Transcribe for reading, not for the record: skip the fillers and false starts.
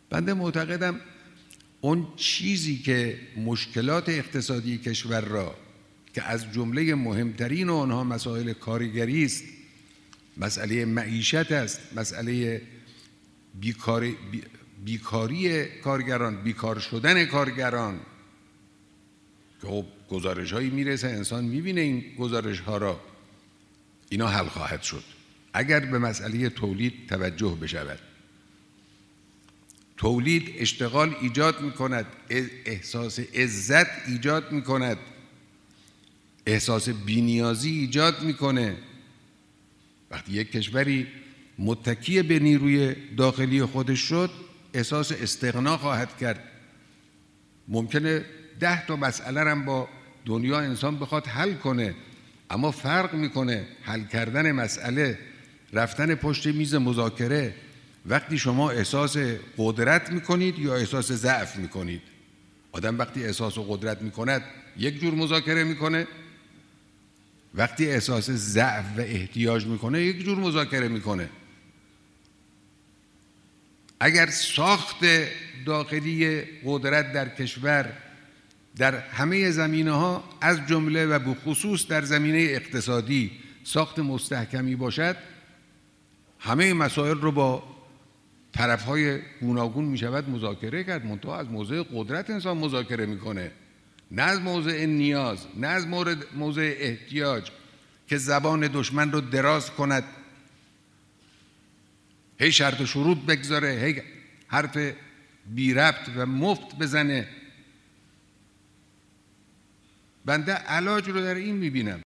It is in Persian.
بنده معتقدم اون چیزی که مشکلات اقتصادی کشور را که از جمله مهمترین آنها مسائل کارگری است، مسئله معیشت است، مسئله بیکاری کارگران، بیکار شدن کارگران که خب گزارش هایی میرسه، انسان میبینه این گزارش ها را، اینا حل خواهد شد اگر به مسئله تولید توجه بشود. تولید اشتغال ایجاد میکند، احساس عزت ایجاد میکند، احساس بی‌نیازی ایجاد میکنه. وقتی یک کشوری متکی به نیروی داخلی خودش شد، احساس استغنا خواهد کرد. ممکنه 10 تا مسئله هم با دنیا انسان بخواد حل کنه، اما فرق میکنه حل کردن مسئله، رفتن پشت میز مذاکره وقتی شما احساس قدرت میکنید یا احساس ضعف میکنید. آدم وقتی احساس قدرت میکند یک جور مذاکره میکنه، وقتی احساس ضعف و احتیاج میکنه یک جور مذاکره میکنه. اگر ساخت داخلی قدرت در کشور در همه زمینه‌ها از جمله و به خصوص در زمینه اقتصادی ساخت مستحکمی باشد، همه مسائل رو با طرف‌های گوناگون میشود مذاکره کرد. منتها از موضع قدرت انسان مذاکره میکنه، نه از موضع نیاز، نه از موضع احتیاج که زبان دشمن رو دراز کند، هی شرط و شروط بگذاره، هی حرف بی ربط و مفت بزنه. بنده علاج رو در این میبینم.